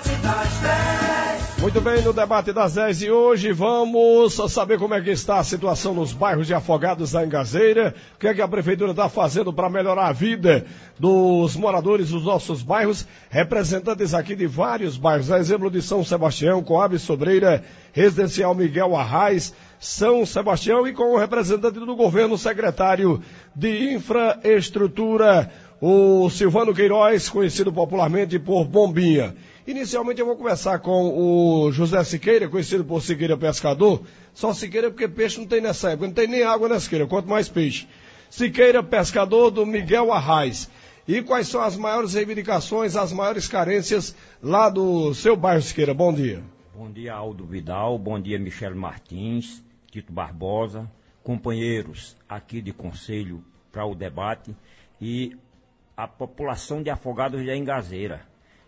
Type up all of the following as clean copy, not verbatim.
Muito bem, no debate das 10 de hoje vamos saber como é que está a situação nos bairros de Afogados da Ingazeira, o que é que a prefeitura está fazendo para melhorar a vida dos moradores dos nossos bairros, representantes aqui de vários bairros, a exemplo de São Sebastião, Coab Sobreira, Residencial Miguel Arraes, São Sebastião, e com o representante do governo, secretário de Infraestrutura, o Silvano Queiroz, conhecido popularmente por Bombinha. Inicialmente eu vou começar com o José Siqueira, conhecido por Siqueira Pescador. Só Siqueira porque peixe não tem nessa época, não tem nem água na Siqueira, quanto mais peixe. Siqueira Pescador do Miguel Arraes. E quais são as maiores reivindicações, as maiores carências lá do seu bairro, Siqueira? Bom dia. Bom dia, Aldo Vidal, bom dia, Michele Martins, Tito Barbosa, companheiros aqui de conselho para o debate e a população de Afogados da Ingazeira.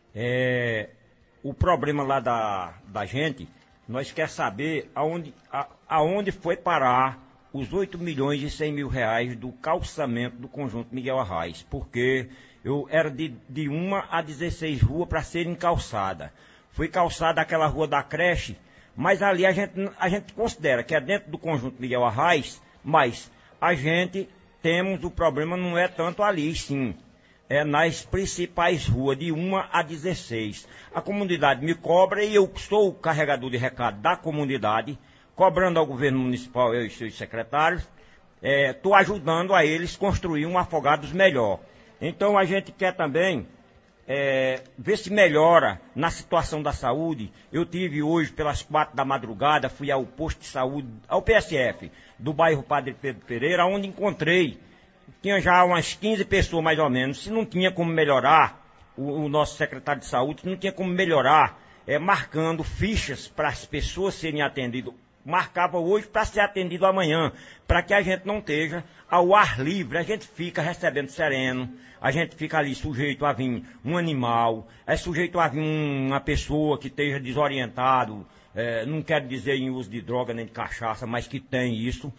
O problema lá da gente, nós quer saber aonde foi parar os 8 milhões e 100 mil reais do calçamento do conjunto Miguel Arraes, porque eu era de 1 a 16 ruas para serem calçadas. Foi calçada aquela rua da creche, mas ali a gente considera que é dentro do conjunto Miguel Arraes, mas a gente temos o problema, não é tanto ali, sim. É nas principais ruas, de 1 a 16. A comunidade me cobra e eu sou o carregador de recado da comunidade, cobrando ao governo municipal, eu e seus secretários, estou ajudando a eles construir um Afogados melhor. Então a gente quer também ver se melhora na situação da saúde. Eu tive hoje, pelas 4 da madrugada, fui ao posto de saúde, ao PSF, do bairro Padre Pedro Pereira, onde encontrei tinha já umas 15 pessoas mais ou menos. Se não tinha como melhorar, o nosso secretário de saúde não tinha como melhorar, marcando fichas para as pessoas serem atendidas. Marcava hoje para ser atendido amanhã, para que a gente não esteja ao ar livre. A gente fica recebendo sereno, a gente fica ali sujeito a vir um animal, sujeito a vir uma pessoa que esteja desorientado, não quero dizer em uso de droga nem de cachaça, mas que tem isso,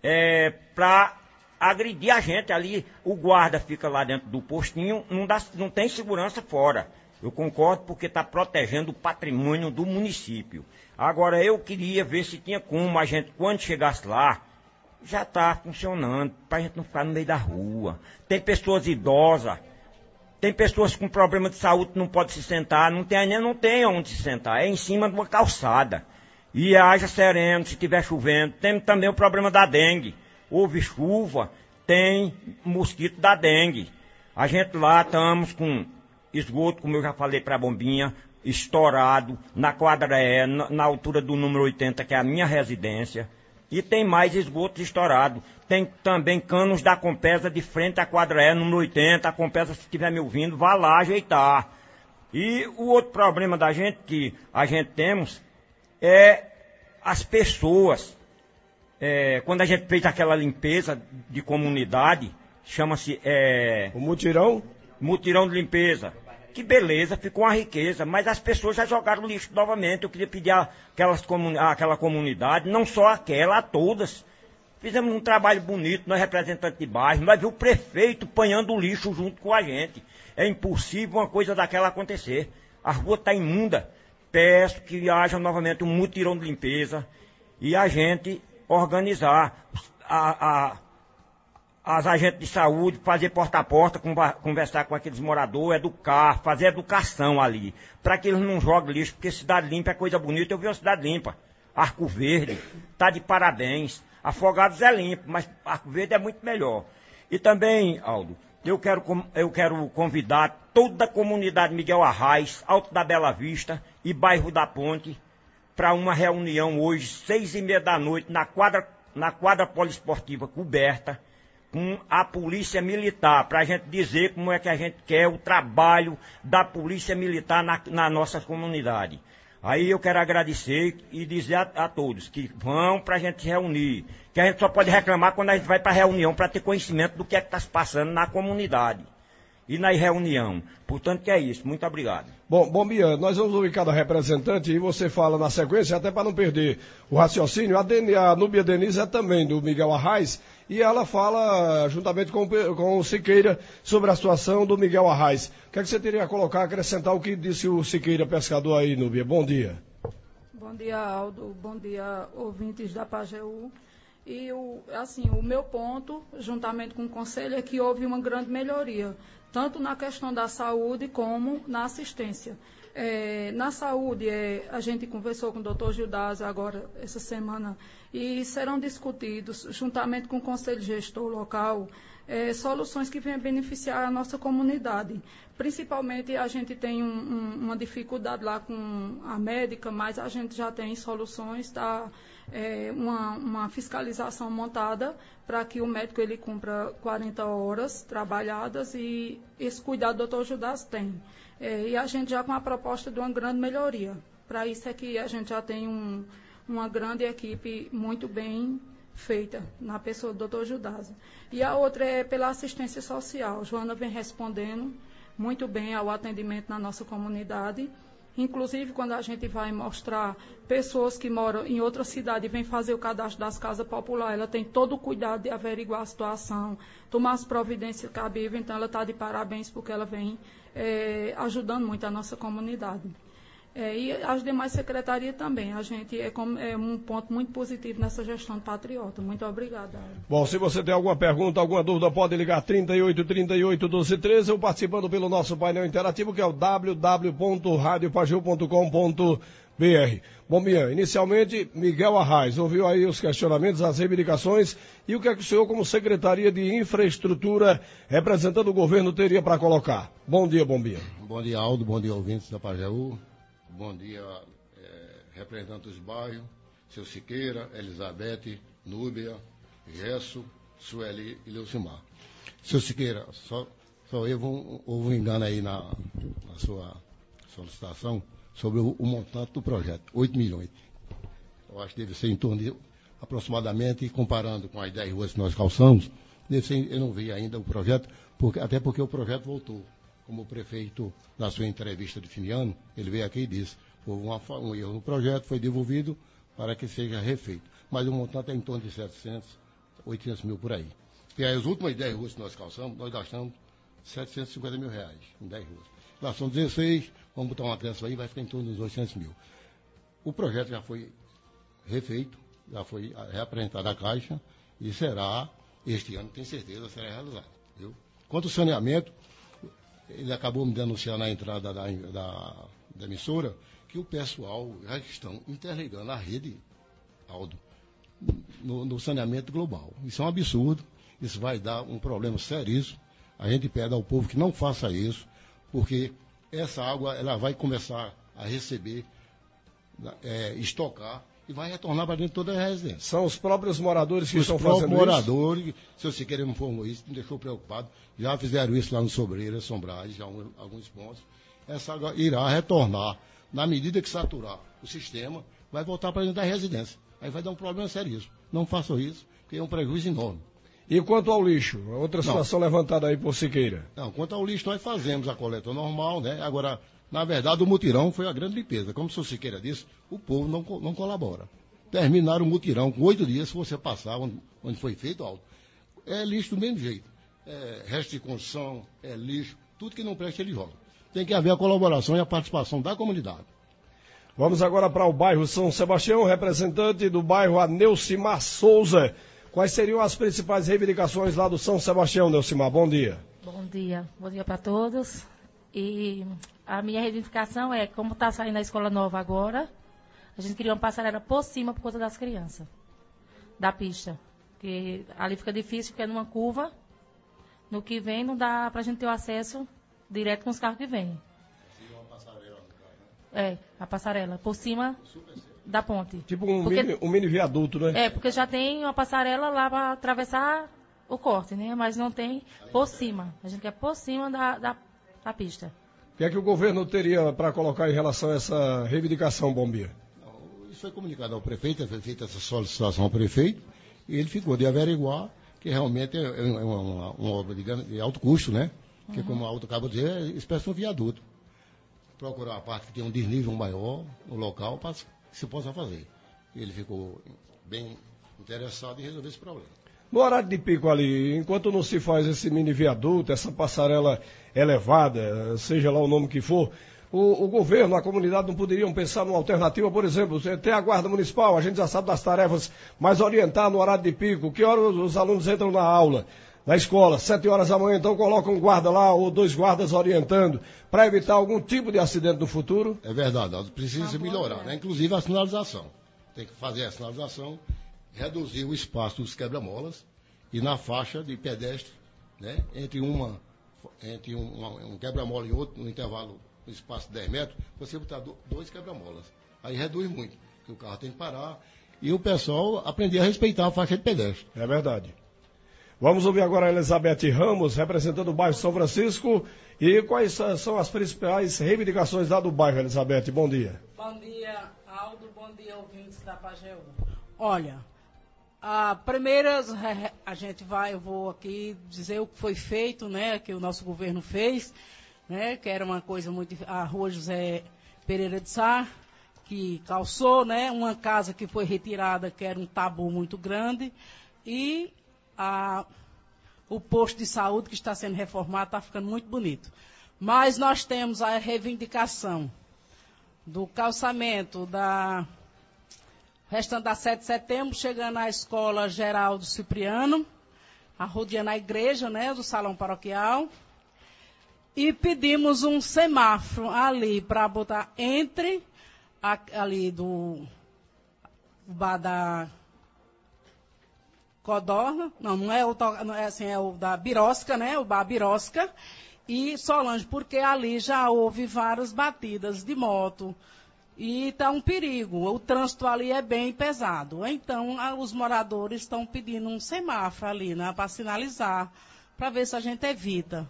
para agredir a gente ali. O guarda fica lá dentro do postinho, não tem segurança fora. Eu concordo porque está protegendo o patrimônio do município. Agora eu queria ver se tinha como a gente, quando chegasse lá, já está funcionando, para a gente não ficar no meio da rua. Tem pessoas idosas, tem pessoas com problema de saúde que não podem se sentar, não tem onde se sentar, é em cima de uma calçada. E haja sereno, se estiver chovendo. Tem também o problema da dengue. Houve chuva, tem mosquito da dengue. A gente lá estamos com esgoto, como eu já falei para a Bombinha, estourado, na quadra na altura do número 80, que é a minha residência. E tem mais esgotos estourados. Tem também canos da Compesa de frente à quadra número 80. A Compesa, se estiver me ouvindo, vá lá ajeitar. E o outro problema da gente, que a gente temos, é as pessoas. Quando a gente fez aquela limpeza de comunidade, chama-se... O mutirão? Mutirão de limpeza. Que beleza, ficou uma riqueza, mas as pessoas já jogaram lixo novamente. Eu queria pedir àquela comunidade, não só aquela, a todas. Fizemos um trabalho bonito, nós representantes de bairro, nós vimos o prefeito apanhando o lixo junto com a gente. É impossível uma coisa daquela acontecer. A rua está imunda. Peço que haja novamente um mutirão de limpeza e a gente organizar as agentes de saúde, fazer porta a porta, conversar com aqueles moradores, educar, fazer educação ali, para que eles não joguem lixo, porque cidade limpa é coisa bonita. Eu vi uma cidade limpa, Arco Verde, tá de parabéns. Afogados é limpo, mas Arco Verde é muito melhor. E também, Aldo, eu quero convidar toda a comunidade Miguel Arraes, Alto da Bela Vista e Bairro da Ponte, para uma reunião hoje, 6h30 da noite, na quadra poliesportiva coberta, com a Polícia Militar, para a gente dizer como é que a gente quer o trabalho da Polícia Militar na nossa comunidade. Aí eu quero agradecer e dizer a todos que vão para a gente se reunir, que a gente só pode reclamar quando a gente vai para a reunião, para ter conhecimento do que é que está se passando na comunidade e na reunião. Portanto, que é isso. Muito obrigado. Bom, Bia, nós vamos ouvir cada representante e você fala na sequência, até para não perder o raciocínio. A Núbia Denise é também do Miguel Arraes e ela fala, juntamente com o Siqueira, sobre a situação do Miguel Arraes. O que é que você teria a colocar, acrescentar o que disse o Siqueira, pescador aí, Núbia? Bom dia. Bom dia, Aldo. Bom dia, ouvintes da Pajeú. E, o meu ponto, juntamente com o Conselho, é que houve uma grande melhoria, tanto na questão da saúde como na assistência. Na saúde, a gente conversou com o doutor Gildásio agora, essa semana, e serão discutidos, juntamente com o Conselho Gestor local, soluções que venham beneficiar a nossa comunidade. Principalmente, a gente tem uma dificuldade lá com a médica, mas a gente já tem soluções, uma fiscalização montada para que o médico ele cumpra 40 horas trabalhadas, e esse cuidado o doutor Gildásio tem. E a gente já com a proposta de uma grande melhoria. Para isso é que a gente já tem uma grande equipe muito bem feita na pessoa do doutor Gildásio. E a outra é pela assistência social. Joana vem respondendo muito bem ao atendimento na nossa comunidade. Inclusive, quando a gente vai mostrar pessoas que moram em outra cidade e vêm fazer o cadastro das casas populares, ela tem todo o cuidado de averiguar a situação, tomar as providências cabíveis. Então, ela está de parabéns porque ela vem ajudando muito a nossa comunidade. E as demais secretarias também. A gente é um ponto muito positivo nessa gestão de Patriota. Muito obrigada. Bom, se você tem alguma pergunta, alguma dúvida, pode ligar 38 12 13 ou participando pelo nosso painel interativo, que é o www.radiopaju.com.br. Bom, Bian, inicialmente, Miguel Arraes, ouviu aí os questionamentos, as reivindicações, e o que é que o senhor, como Secretaria de Infraestrutura, representando o governo, teria para colocar? Bom dia, Bom Bian. Bom dia, Aldo, bom dia, ouvintes da Pajeú. Bom dia, representantes dos bairros, seu Siqueira, Elizabeth, Núbia, Gesso, Sueli e Leucimar. Seu Siqueira, só houve um engano aí na sua solicitação sobre o montante do projeto, 8 milhões. Eu acho que deve ser em torno de, aproximadamente, comparando com as 10 ruas que nós calçamos, eu não vi ainda o projeto, até porque o projeto voltou. Como o prefeito, na sua entrevista de fim de ano, ele veio aqui e disse, houve um erro no projeto, foi devolvido para que seja refeito. Mas o montante é em torno de 700, 800 mil por aí. E aí, as últimas 10 ruas que nós calçamos, nós gastamos 750 mil reais em 10 ruas. Nós somos 16, vamos botar uma criança aí, vai ficar em torno dos 800 mil. O projeto já foi refeito, já foi reapresentado à Caixa e será, este ano, tenho certeza, será realizado. Viu? Quanto ao saneamento, ele acabou me denunciando na entrada da emissora que o pessoal já estão interligando a rede, Aldo, no saneamento global. Isso é um absurdo, isso vai dar um problema seríssimo. A gente pede ao povo que não faça isso, porque essa água ela vai começar a receber, estocar, e vai retornar para dentro de toda a residência. São os próprios moradores que estão fazendo isso? Os próprios moradores, seu Siqueira me informou isso, me deixou preocupado. Já fizeram isso lá no Sobreira, Sombrage, já alguns pontos. Essa água irá retornar. Na medida que saturar o sistema, vai voltar para dentro da residência. Aí vai dar um problema seríssimo. Não façam isso, porque é um prejuízo enorme. E quanto ao lixo? Outra situação levantada aí por Siqueira. Não, quanto ao lixo, nós fazemos a coleta normal, né? Agora, na verdade, o mutirão foi a grande limpeza. Como o senhor Siqueira disse, o povo não colabora. Terminaram o mutirão com 8 dias, se você passar onde foi feito, Aldo, é lixo do mesmo jeito. É resto de construção, é lixo, tudo que não presta ele joga. Tem que haver a colaboração e a participação da comunidade. Vamos agora para o bairro São Sebastião, representante do bairro Neucimar Souza. Quais seriam as principais reivindicações lá do São Sebastião, Neucimar? Bom dia. Bom dia para todos. E a minha reivindicação é, como está saindo a escola nova agora, a gente queria uma passarela por cima por conta das crianças, da pista. Porque ali fica difícil, porque é numa curva, no que vem não dá para a gente ter o acesso direto com os carros que vêm. A passarela, por cima da ponte. Tipo um mini viaduto, né? Porque já tem uma passarela lá para atravessar o corte, né? Mas não tem por cima. A gente quer por cima da pista. O que é que o governo teria para colocar em relação a essa reivindicação, Bombia? Isso foi comunicado ao prefeito, foi feita essa solicitação ao prefeito, e ele ficou de averiguar que realmente é uma obra de alto custo, né? Que, como a auto acaba de dizer, é espécie de um viaduto. Procurar uma parte que tenha um desnível maior no local para que se possa fazer. Ele ficou bem interessado em resolver esse problema. No horário de pico ali, enquanto não se faz esse mini viaduto, essa passarela elevada, seja lá o nome que for, o governo, a comunidade não poderiam pensar numa alternativa, por exemplo, tem a guarda municipal, a gente já sabe das tarefas, mas orientar no horário de pico, que hora os alunos entram na aula, na escola, 7 horas da manhã, então colocam um guarda lá ou 2 guardas orientando, para evitar algum tipo de acidente no futuro? É verdade, precisa melhorar, né? Inclusive a sinalização. Tem que fazer a sinalização, reduzir o espaço dos quebra-molas e na faixa de pedestre, né? Entre um quebra-mola e outro, no intervalo, no espaço de 10 metros, você botar 2 quebra-molas. Aí reduz muito, porque o carro tem que parar e o pessoal aprender a respeitar a faixa de pedestre. É verdade. Vamos ouvir agora a Elizabeth Ramos, representando o bairro São Francisco. E quais são as principais reivindicações lá do bairro, Elizabeth? Bom dia. Bom dia, Aldo. Bom dia, ouvintes da Pajeú. Olha, primeiro eu vou aqui dizer o que foi feito, né, que o nosso governo fez, né, que era uma coisa muito... A rua José Pereira de Sá, que calçou, né, uma casa que foi retirada, que era um tabu muito grande, e o posto de saúde que está sendo reformado está ficando muito bonito. Mas nós temos a reivindicação do calçamento restante da 7 de setembro, chegando à escola Geraldo Cipriano, rodeando a igreja, né, do salão paroquial, e pedimos um semáforo ali para botar entre ali do bar da Codorna, não é assim, é o da Birosca, né? O bar Birosca e Solange, porque ali já houve várias batidas de moto e está um perigo. O trânsito ali é bem pesado. Então, os moradores estão pedindo um semáforo ali, né? Para sinalizar, para ver se a gente evita.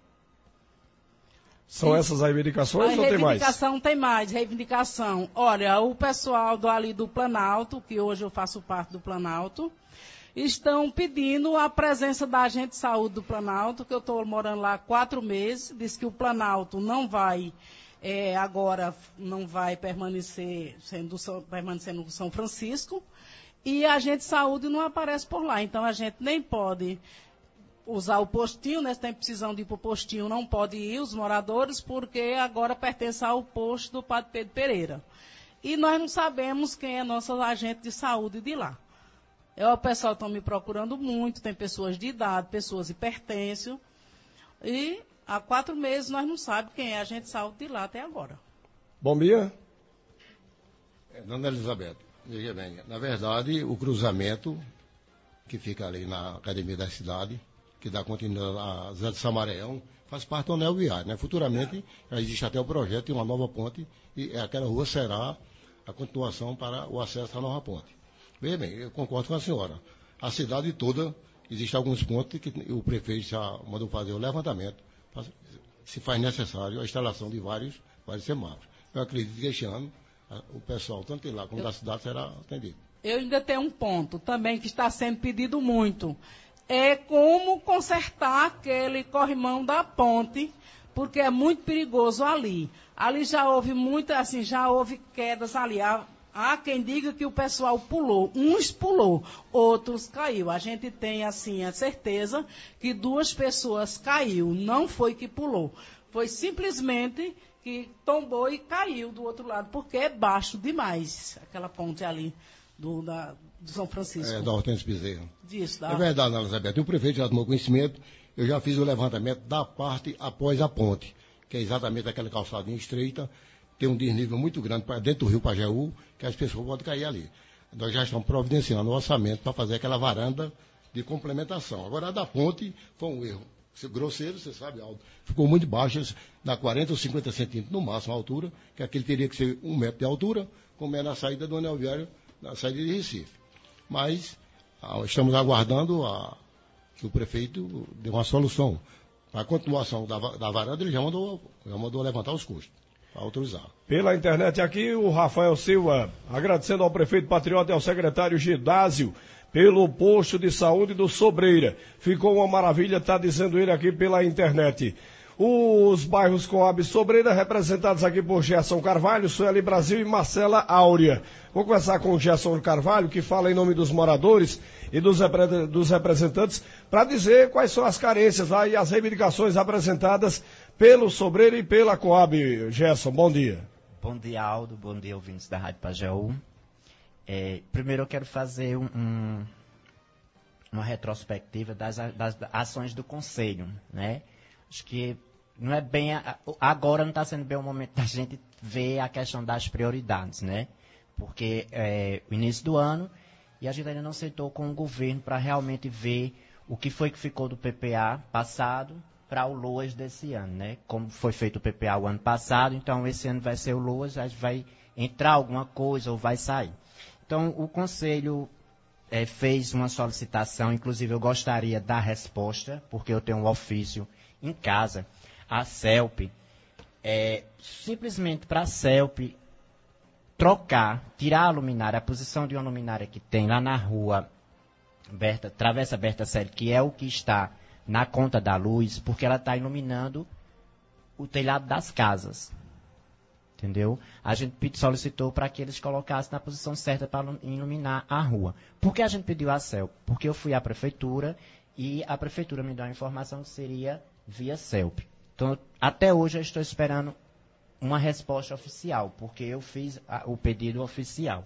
São essas reivindicações ou tem mais? Reivindicação. Olha, o pessoal ali do Planalto, que hoje eu faço parte do Planalto, estão pedindo a presença da agente de saúde do Planalto, que eu estou morando lá há 4 meses, diz que o Planalto não vai, agora não vai permanecer no São Francisco, e a agente de saúde não aparece por lá, então a gente nem pode usar o postinho, né? Se tem precisão de ir para o postinho, não pode ir os moradores, porque agora pertence ao posto do Padre Pedro Pereira. E nós não sabemos quem é nosso agente de saúde de lá. O pessoal está me procurando muito, tem pessoas de idade, pessoas hipertensas, e há 4 meses nós não sabemos quem é agente de saúde de lá até agora. Bom dia. Dona Elizabeth, veja bem, na verdade, o cruzamento que fica ali na academia da cidade, que dá continuidade a Zé de Samareão, faz parte do anel viário, né? Futuramente, já existe até o projeto de uma nova ponte, e aquela rua será a continuação para o acesso à nova ponte. Bem, eu concordo com a senhora. A cidade toda, existem alguns pontos que o prefeito já mandou fazer o levantamento, se faz necessário a instalação de vários semáforos. Eu acredito que este ano, o pessoal, tanto de lá como da cidade, será atendido. Eu ainda tenho um ponto também que está sendo pedido muito. É como consertar aquele corrimão da ponte, porque é muito perigoso ali. Ali já houve já houve quedas ali. Há quem diga que o pessoal pulou. Uns pulou, outros caiu. A gente tem, assim, a certeza que 2 pessoas caiu. Não foi que pulou. Foi simplesmente que tombou e caiu do outro lado, porque é baixo demais, aquela ponte ali do São Francisco. Da Hortência Bezerra. Disso, É verdade, Elizabeth. O prefeito já tomou conhecimento. Eu já fiz o levantamento da parte após a ponte, que é exatamente aquela calçadinha estreita. Tem um desnível muito grande para dentro do rio Pajeú, que as pessoas podem cair ali. Nós já estamos providenciando o orçamento para fazer aquela varanda de complementação. Agora, a da ponte foi um erro grosseiro, você sabe, Aldo. Ficou muito baixo, dá 40 ou 50 centímetros no máximo a altura, que aquele teria que ser 1 metro de altura, como é na saída do anel viário, na saída de Recife. Mas estamos aguardando que o prefeito dê uma solução. Para a continuação da varanda, ele já mandou levantar os custos. Autorizar. Pela internet aqui, o Rafael Silva, agradecendo ao prefeito patriota e ao secretário Gidásio pelo posto de saúde do Sobreira. Ficou uma maravilha, está dizendo ele aqui pela internet. os bairros Coab e Sobreira, representados aqui por Gerson Carvalho, Sueli Brasil e Marcela Áurea. Vou começar com o Gerson Carvalho, que fala em nome dos moradores e dos representantes, para dizer quais são as carências lá e as reivindicações apresentadas pelo Sobreira e pela Coab. Gerson, bom dia. Bom dia, Aldo. Bom dia, ouvintes da Rádio Pajeú. Primeiro eu quero fazer uma retrospectiva das ações do Conselho, né? Acho que não é bem... Agora não está sendo bem o momento da gente ver a questão das prioridades, né? Porque é o início do ano e a gente ainda não sentou com o governo para realmente ver o que foi que ficou do PPA passado para o LOAS desse ano, né? Como foi feito o PPA o ano passado, então esse ano vai ser o LOAS, vai entrar alguma coisa ou vai sair. Então o Conselho fez uma solicitação, inclusive eu gostaria da resposta, porque eu tenho um ofício em casa, a CELP, simplesmente para a CELP tirar a luminária, a posição de uma luminária que tem lá na rua Travessa Berta Sério, que é o que está na conta da luz, porque ela está iluminando o telhado das casas. Entendeu? A gente solicitou para que eles colocassem na posição certa para iluminar a rua. Por que a gente pediu a CELP? Porque eu fui à prefeitura e a prefeitura me deu a informação que seria via CELP. Então, até hoje eu estou esperando uma resposta oficial, porque eu fiz o pedido oficial.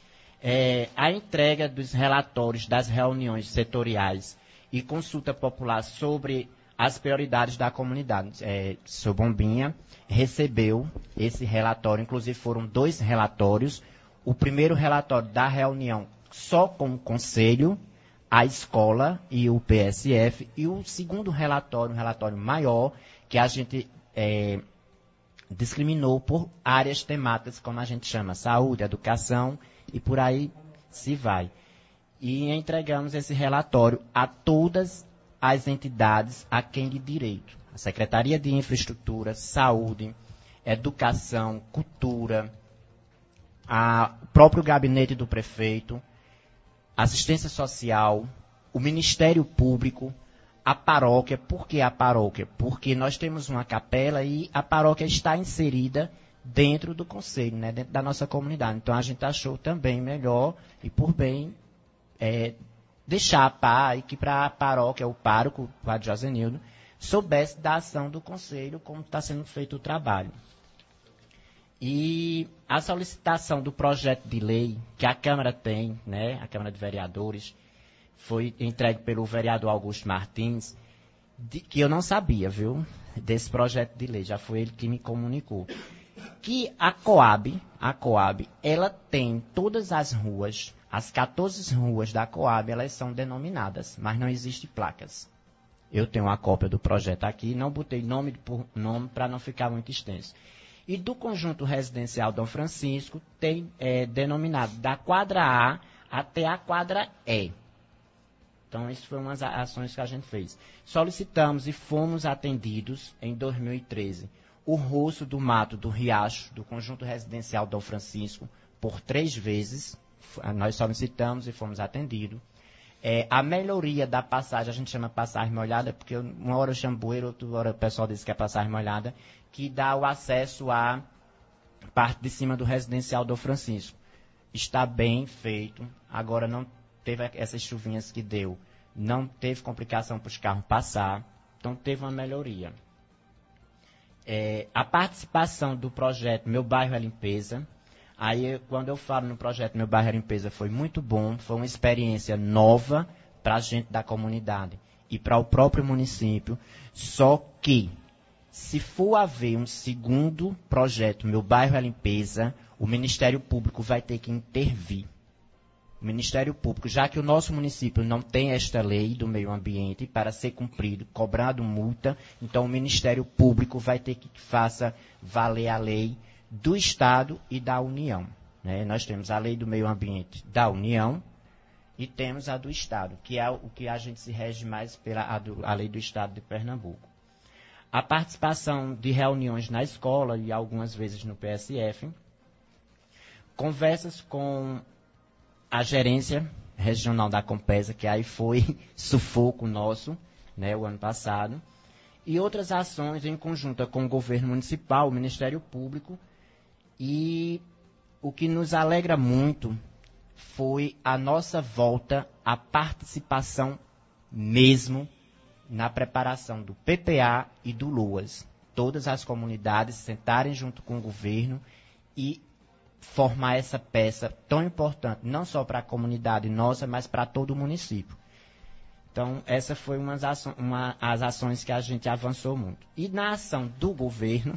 A entrega dos relatórios das reuniões setoriais e consulta popular sobre as prioridades da comunidade. Seu Bombinha recebeu esse relatório, inclusive foram 2 relatórios. O primeiro relatório da reunião só com o Conselho, a escola e o PSF, e o segundo relatório, um relatório maior, que a gente discriminou por áreas temáticas, como a gente chama, saúde, educação, e por aí se vai. E entregamos esse relatório a todas as entidades a quem de direito. A Secretaria de Infraestrutura, Saúde, Educação, Cultura, o próprio gabinete do prefeito, Assistência Social, o Ministério Público, a paróquia. Por que a paróquia? Porque nós temos uma capela e a paróquia está inserida dentro do conselho, né, dentro da nossa comunidade. Então a gente achou também melhor e por bem deixar a pá e que para a paróquia, o pároco, o padre Josenildo, soubesse da ação do conselho, como está sendo feito o trabalho. E a solicitação do projeto de lei que a Câmara tem, né, a Câmara de Vereadores, foi entregue pelo vereador Augusto Martins, que eu não sabia, viu, desse projeto de lei, já foi ele que me comunicou. Que a Coab, ela tem todas as ruas, as 14 ruas da Coab, elas são denominadas, mas não existem placas. Eu tenho uma cópia do projeto aqui, não botei nome por nome para não ficar muito extenso. E do conjunto residencial Dom Francisco, tem denominado da quadra A até a quadra E. Então, essas foram as ações que a gente fez. Solicitamos e fomos atendidos em 2013 o roço do mato do Riacho, do conjunto residencial Dom Francisco, por 3 vezes. Nós solicitamos e fomos atendidos. A melhoria da passagem, a gente chama passagem molhada, porque uma hora eu chamo bueiro, outra hora o pessoal diz que é passagem molhada, que dá o acesso à parte de cima do residencial Dom Francisco. Está bem feito, agora não teve essas chuvinhas que deu, não teve complicação para os carros passar, então teve uma melhoria. A participação do projeto Meu Bairro é Limpeza, aí quando eu falo no projeto Meu Bairro é Limpeza foi muito bom, foi uma experiência nova para a gente da comunidade e para o próprio município, só que se for haver um segundo projeto Meu Bairro é Limpeza, o Ministério Público vai ter que intervir. O Ministério Público, já que o nosso município não tem esta lei do meio ambiente para ser cumprido, cobrado multa, então o Ministério Público vai ter que faça valer a lei do Estado e da União. Né? Nós temos a lei do meio ambiente da União e temos a do Estado, que é o que a gente se rege mais pela a lei do Estado de Pernambuco. A participação de reuniões na escola e algumas vezes no PSF, conversas com a gerência regional da Compesa, que aí foi sufoco nosso, né, o ano passado, e outras ações em conjunto com o governo municipal, o Ministério Público. E o que nos alegra muito foi a nossa volta à participação mesmo na preparação do PPA e do LOAS. Todas as comunidades sentarem junto com o governo e formar essa peça tão importante, não só para a comunidade nossa, mas para todo o município. Então, essa foi as ações que a gente avançou muito. E na ação do governo,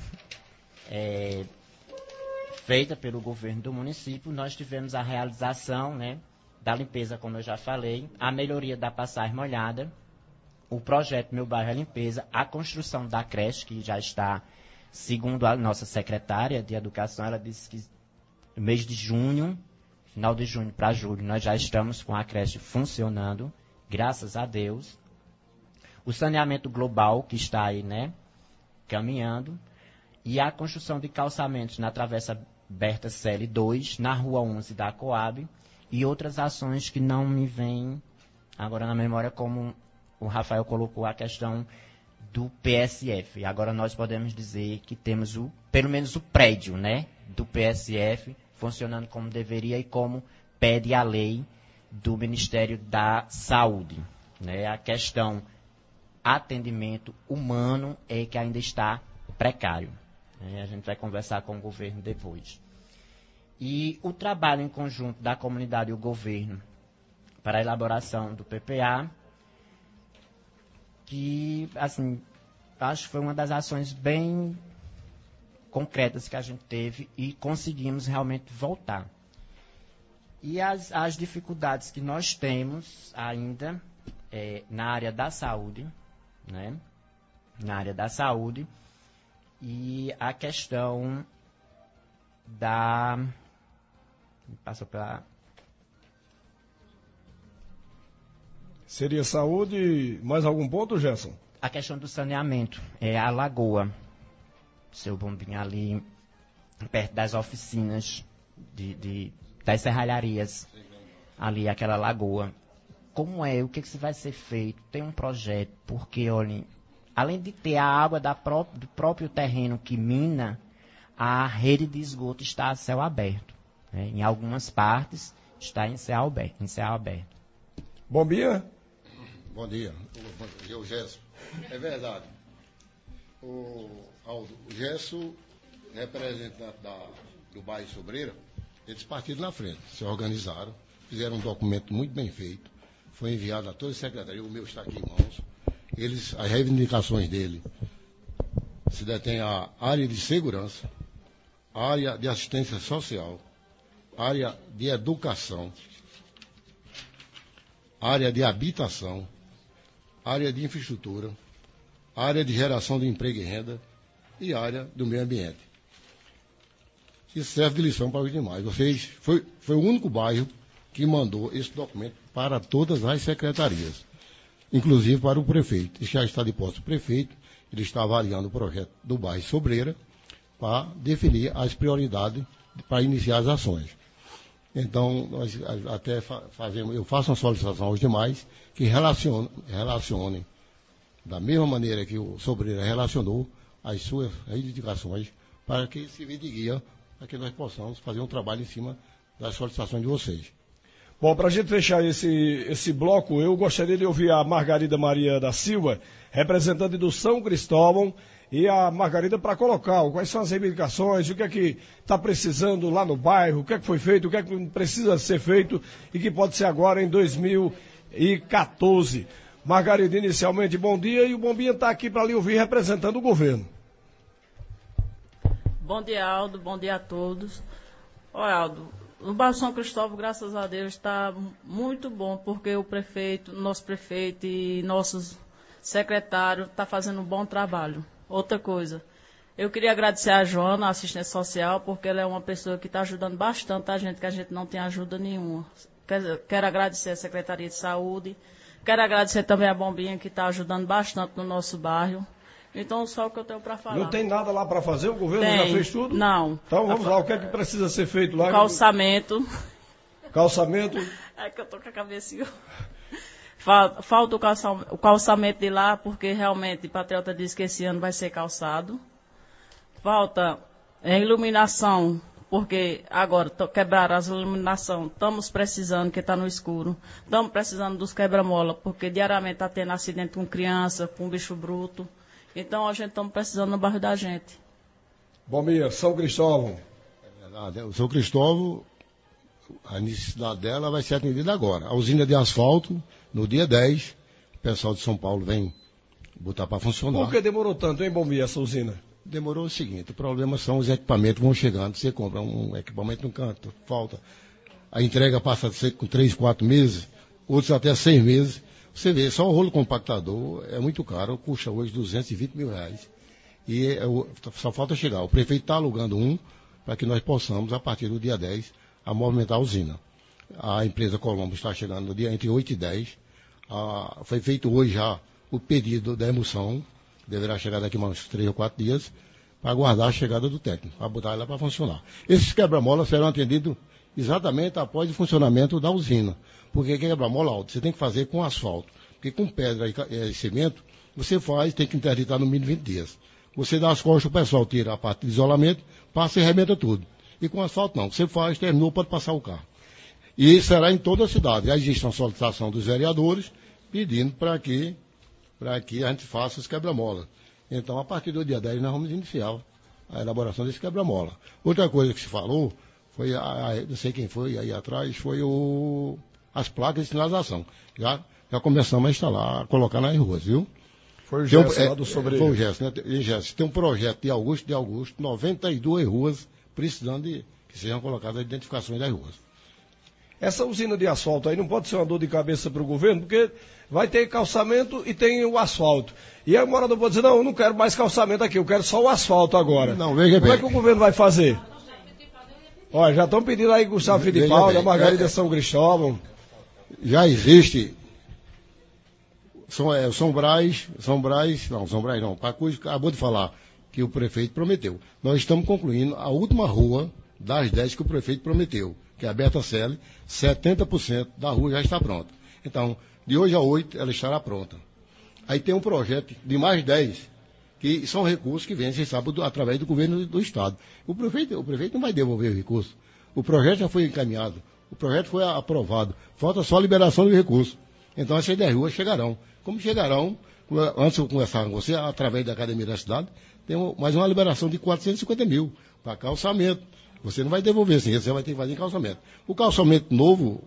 feita pelo governo do município, nós tivemos a realização, né, da limpeza, como eu já falei, a melhoria da passagem molhada, o projeto Meu Bairro é Limpeza, a construção da creche, que já está, segundo a nossa secretária de Educação, ela disse que no mês de junho, final de junho para julho, nós já estamos com a creche funcionando, graças a Deus. O saneamento global, que está aí, né, caminhando, e a construção de calçamentos na Travessa Berta Selle 2, na Rua 11 da Coab, e outras ações que não me vêm agora na memória, como o Rafael colocou a questão do PSF. E agora nós podemos dizer que temos pelo menos o prédio, né, do PSF funcionando como deveria e como pede a lei do Ministério da Saúde. Né? A questão atendimento humano é que ainda está precário. A gente vai conversar com o governo depois. E o trabalho em conjunto da comunidade e o governo para a elaboração do PPA, que, assim, acho que foi uma das ações bem concretas que a gente teve e conseguimos realmente voltar. E as dificuldades que nós temos ainda na área da saúde, né? Na área da saúde, e a questão da... Passou pela... Seria saúde, mais algum ponto, Gerson? A questão do saneamento, a lagoa, seu Bombinho, ali perto das oficinas das serralharias, ali aquela lagoa. Como o que vai ser feito? Tem um projeto, porque, olhem, além de ter a água do próprio terreno que mina, a rede de esgoto está a céu aberto. Né? Em algumas partes está em céu aberto. Bombinha? Bom dia. Eu, Gerson. É verdade. O Gerson, representante do bairro Sobreira, eles partiram na frente, se organizaram, fizeram um documento muito bem feito, foi enviado a toda a secretaria, o meu está aqui em mãos. As reivindicações dele se detém a área de segurança, área de assistência social, área de educação, área de habitação, área de infraestrutura, área de geração de emprego e renda e área do meio ambiente. Isso serve de lição para os demais. Foi o único bairro que mandou esse documento para todas as secretarias, inclusive para o prefeito. Isso já está de posse do prefeito, ele está avaliando o projeto do bairro Sobreira para definir as prioridades para iniciar as ações. Então, nós até eu faço uma solicitação aos demais que relacionem da mesma maneira que o Sobreira relacionou as suas reivindicações para que sirva de guia para que nós possamos fazer um trabalho em cima das solicitações de vocês. Bom, para a gente fechar esse bloco, eu gostaria de ouvir a Margarida Maria da Silva, representante do São Cristóvão, e a Margarida para colocar quais são as reivindicações, o que é que está precisando lá no bairro, o que é que foi feito, o que é que precisa ser feito e que pode ser agora em 2014. Margarida, inicialmente, bom dia, e o Bombinha está aqui para lhe ouvir representando o governo. Bom dia, Aldo, bom dia a todos. Olha, Aldo, o bairro São Cristóvão, graças a Deus, está muito bom, porque o prefeito, nosso prefeito e nossos secretários estão fazendo um bom trabalho. Outra coisa, eu queria agradecer a Joana, a assistente social, porque ela é uma pessoa que está ajudando bastante a gente, que a gente não tem ajuda nenhuma. Quero agradecer a Secretaria de Saúde, quero agradecer também a Bombinha, que está ajudando bastante no nosso bairro. Então, só o que eu tenho para falar. Não tem nada lá para fazer? O governo já fez tudo? Não. Então, vamos lá. O que é que precisa ser feito lá? Calçamento. Calçamento. É que eu tô com a cabecinha. Falta o calçamento de lá, porque realmente o Patriota disse que esse ano vai ser calçado. Falta a iluminação, porque agora quebraram as iluminações. Estamos precisando, que está no escuro. Estamos precisando dos quebra-mola, porque diariamente está tendo acidente com criança, com bicho bruto. Então a gente estamos precisando no bairro da gente. Bom dia, São Cristóvão. O São Cristóvão, a necessidade dela vai ser atendida agora. A usina de asfalto, no dia 10, o pessoal de São Paulo vem botar para funcionar. Por que demorou tanto, hein, Bombi, essa usina? Demorou o seguinte, o problema são os equipamentos que vão chegando. Você compra um equipamento no canto, falta. A entrega passa a ser com 3, 4 meses, outros até 6 meses. Você vê, só o rolo compactador é muito caro, custa hoje R$220 mil. E só falta chegar. O prefeito está alugando um para que nós possamos, a partir do dia 10, a movimentar a usina. A empresa Colombo está chegando no dia entre 8 e 10. Foi feito hoje já o pedido da emoção, deverá chegar daqui a uns 3 ou 4 dias, para aguardar a chegada do técnico, para botar ela para funcionar. Esses quebra-molas serão atendidos exatamente após o funcionamento da usina. Porque quebra-mola alto, você tem que fazer com asfalto. Porque com pedra e cimento, você tem que interditar no mínimo 20 dias. Você dá as costas, o pessoal tira a parte de isolamento, passa e arrebenta tudo. E com asfalto não, você faz, terminou, pode passar o carro. E será em toda a cidade. Já existe uma solicitação dos vereadores pedindo para que a gente faça os quebra-mola. Então, a partir do dia 10, nós vamos iniciar a elaboração desse quebra-mola. Outra coisa que se falou, foi, não sei quem foi aí atrás, foi as placas de sinalização. Já começamos a instalar, a colocar nas ruas, viu? Foi o Gerson lá do Sobre. Foi o Gerson, né? Gerson, tem um projeto de Augusto, 92 ruas precisando que sejam colocadas as identificações das ruas. Essa usina de asfalto aí não pode ser uma dor de cabeça para o governo, porque vai ter calçamento e tem o asfalto. E aí o morador pode dizer, não, eu não quero mais calçamento aqui, eu quero só o asfalto agora. Não, veja bem. Como é que o governo vai fazer? Olha, já estão pedindo aí Gustavo Fittipaldi, a Margarida São Cristóvão. Já existe São Brás não, Pacujo acabou de falar que o prefeito prometeu. Nós estamos concluindo a última rua das 10 que o prefeito prometeu, que é a Berta Selle, 70% da rua já está pronta. Então, de hoje a 8, ela estará pronta. Aí tem um projeto de mais 10, que são recursos que vêm, vocês sabem, através do governo do Estado. O prefeito não vai devolver o recurso. O projeto já foi encaminhado, o projeto foi aprovado, falta só a liberação do recurso. Então, essas 10 ruas chegarão. Como chegarão, antes eu conversar com você, através da Academia da Cidade, tem mais uma liberação de 450 mil para calçamento. Você não vai devolver assim, você vai ter que fazer em calçamento. O calçamento novo,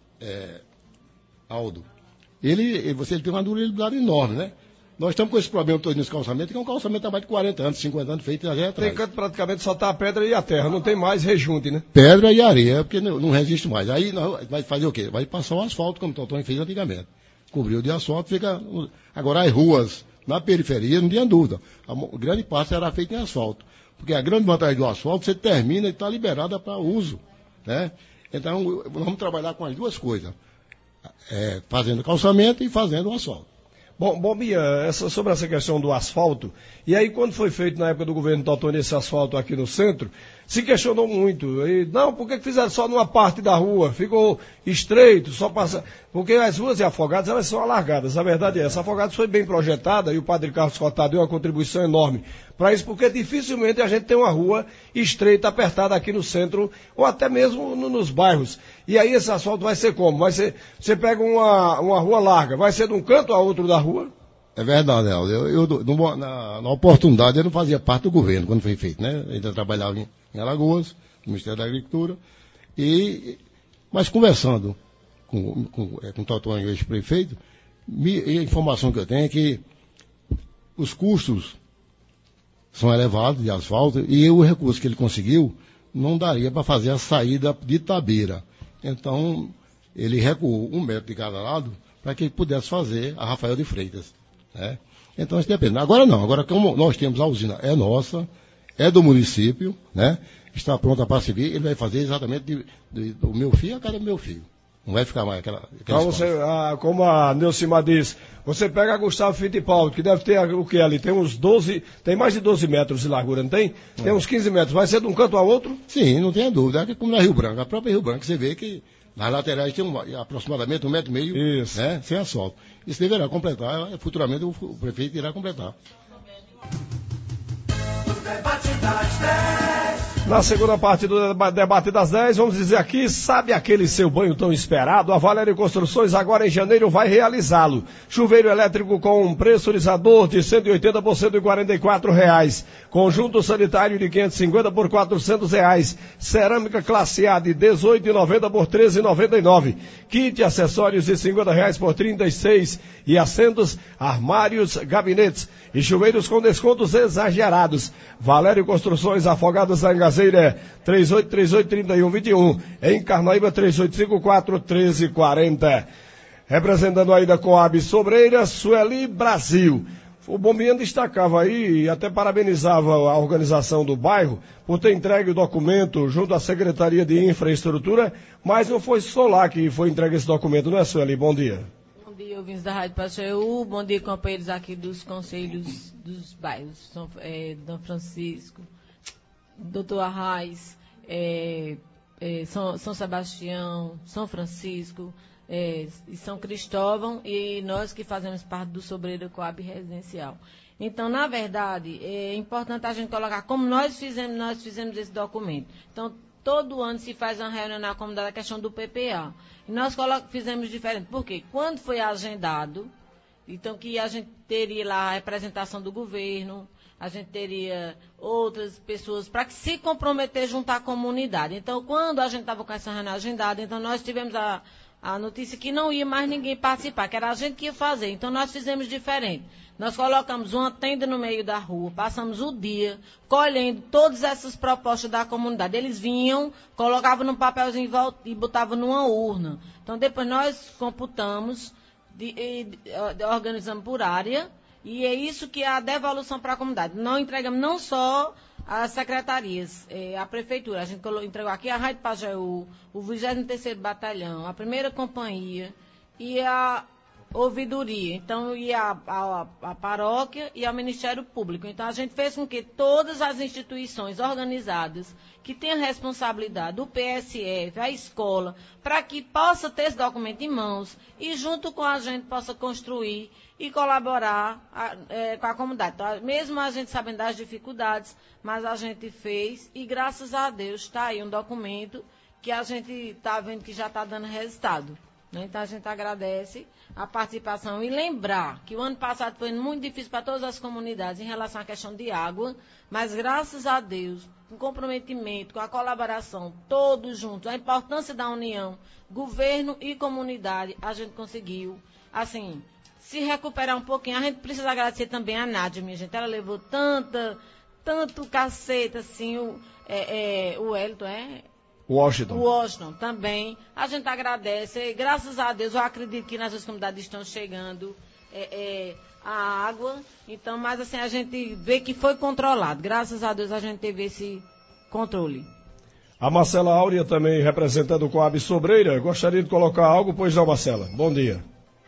Aldo, você tem uma durabilidade enorme, né? Nós estamos com esse problema todo nesse calçamento, que é um calçamento há mais de 40 anos, 50 anos, feito já atrás. Tem canto praticamente só tá a pedra e a terra, não tem mais rejunte, né? Pedra e areia, porque não resiste mais. Aí vai fazer o quê? Vai passar o asfalto, como o Totônio fez antigamente. Cobriu de asfalto, fica... Agora as ruas, na periferia, não tinha dúvida. A grande parte será feita em asfalto. Porque a grande vantagem do asfalto, você termina e está liberada para uso, né? Então, nós vamos trabalhar com as duas coisas. Fazendo calçamento e fazendo o asfalto. Bom, Bia, sobre essa questão do asfalto, e aí quando foi feito na época do governo Totônio esse asfalto aqui no centro, se questionou muito. E, não, por que fizeram só numa parte da rua? Ficou estreito, só passa... Porque as ruas de Afogados, elas são alargadas. A verdade é essa. Afogados foi bem projetada e o Padre Carlos Cotá deu uma contribuição enorme para isso, porque dificilmente a gente tem uma rua estreita, apertada aqui no centro, ou até mesmo nos bairros. E aí esse asfalto vai ser como? Vai ser, você pega uma rua larga, vai ser de um canto a outro da rua? É verdade, Aldo. Na oportunidade, eu não fazia parte do governo quando foi feito, né? Eu ainda trabalhava em Alagoas, no Ministério da Agricultura, mas conversando com o Totônio, ex-prefeito, a informação que eu tenho é que os custos são elevados de asfalto e o recurso que ele conseguiu não daria para fazer a saída de Itabeira. Então, ele recuou 1 metro de cada lado para que ele pudesse fazer a Rafael de Freitas, né? Então, isso depende. Agora não. Agora, como nós temos a usina, é nossa, é do município, né? Está pronta para servir, ele vai fazer exatamente do meu filho a cada meu filho. Não vai ficar mais aquela então você, como a Neucimar diz, você pega a Gustavo Fittipaldi, que deve ter o que ali? Tem mais de 12 metros de largura, não tem? Tem uns 15 metros. Vai ser de um canto a outro? Sim, não tenha dúvida. É como na Rio Branco, a própria Rio Branco, você vê que Nas laterais tem aproximadamente 1,5 metro, né, sem asfalto. Isso deverá completar, futuramente o prefeito irá completar. Na segunda parte do debate das 10, vamos dizer aqui, sabe aquele seu banho tão esperado? A Valério Construções agora em janeiro vai realizá-lo. Chuveiro elétrico com um pressurizador de 180 por R$144. Conjunto sanitário de 550 por R$400. Cerâmica classe A de 18,90 por R$13,99. Kit acessórios de R$50 por R$36. E assentos, armários, gabinetes e chuveiros com descontos exagerados. Valério Construções, Afogados da Engazeira, 3838-3121. Em Carnaíba, 3854-1340. Representando ainda Coab Sobreira, Sueli Brasil. O Bombiano destacava aí e até parabenizava a organização do bairro por ter entregue o documento junto à Secretaria de Infraestrutura, mas não foi só lá que foi entregue esse documento, não é, Sueli? Bom dia. Bom dia, ouvintes da Rádio Pajeú. Bom dia, companheiros aqui dos conselhos dos bairros. Dom Francisco, Doutor Arraes, São Sebastião, São Francisco, e São Cristóvão, e nós que fazemos parte do Sobreira Coab Residencial. Então, na verdade, é importante a gente colocar como nós fizemos esse documento. Então, todo ano se faz uma reunião na comunidade, a questão do PPA. E nós fizemos diferente. Por quê? Quando foi agendado, então que a gente teria lá a representação do governo, a gente teria outras pessoas para que se comprometer junto à comunidade. Então, quando a gente estava com essa reunião agendada, então nós tivemos a notícia que não ia mais ninguém participar, que era a gente que ia fazer. Então, nós fizemos diferente. Nós colocamos uma tenda no meio da rua, passamos o dia colhendo todas essas propostas da comunidade. Eles vinham, colocavam num papelzinho e botavam numa urna. Então, depois nós computamos, organizamos por área, e é isso que é a devolução para a comunidade. Nós entregamos não só as secretarias, a prefeitura, a gente entregou aqui a Rádio Pajeú, o 23º Batalhão, a primeira companhia e a ouvidoria, então, e a paróquia e ao Ministério Público. Então, a gente fez com que todas as instituições organizadas que têm a responsabilidade, o PSF, a escola, para que possa ter esse documento em mãos e junto com a gente possa construir e colaborar com a comunidade. Então, mesmo a gente sabendo das dificuldades, mas a gente fez e graças a Deus está aí um documento que a gente está vendo que já está dando resultado. Então, a gente agradece a participação e lembrar que o ano passado foi muito difícil para todas as comunidades em relação à questão de água, mas graças a Deus, com comprometimento, com a colaboração, todos juntos, a importância da união, governo e comunidade, a gente conseguiu, assim, se recuperar um pouquinho. A gente precisa agradecer também a Nádia, minha gente, ela levou tanto cacete, assim, o Wellington, Washington também. A gente agradece. Graças a Deus, eu acredito que nas comunidades estão chegando a água. Então, mas assim, a gente vê que foi controlado. Graças a Deus, a gente teve esse controle. A Marcela Áurea também representando o Coab Sobreira. Gostaria de colocar algo? Pois não, Marcela. Bom dia.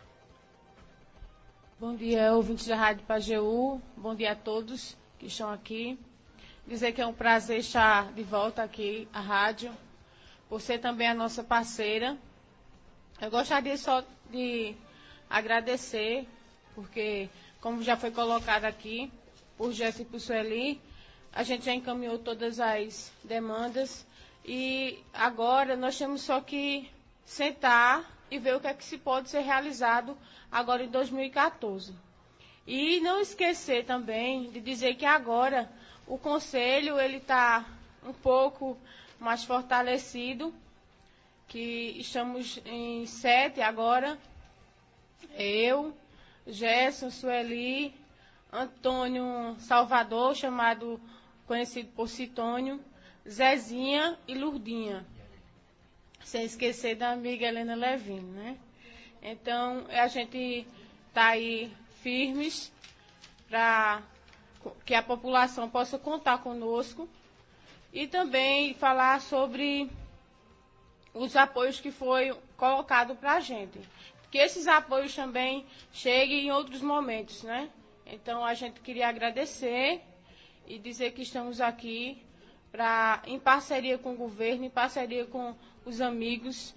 Bom dia, ouvintes da Rádio Pajeú. Bom dia a todos que estão aqui. Dizer que é um prazer estar de volta aqui à rádio, por ser também a nossa parceira. Eu gostaria só de agradecer, porque, como já foi colocado aqui, por Jéssica e por Sueli, a gente já encaminhou todas as demandas e agora nós temos só que sentar e ver o que é que se pode ser realizado agora em 2014. E não esquecer também de dizer que agora o Conselho ele está um pouco mais fortalecido, que estamos em 7 agora, eu, Gerson, Sueli, Antônio Salvador, conhecido por Citônio, Zezinha e Lurdinha, sem esquecer da amiga Helena Levine, né? Então, a gente está aí firmes para que a população possa contar conosco e também falar sobre os apoios que foi colocado para a gente. Que esses apoios também cheguem em outros momentos, né? Então, a gente queria agradecer e dizer que estamos aqui em parceria com o governo, em parceria com os amigos,